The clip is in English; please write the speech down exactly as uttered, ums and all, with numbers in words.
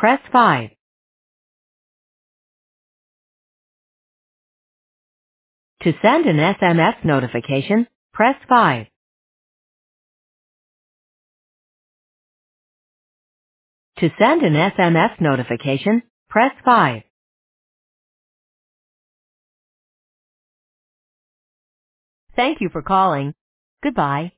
press five. To send an S M S notification, press five. To send an S M S notification, press five. Thank you for calling. Goodbye.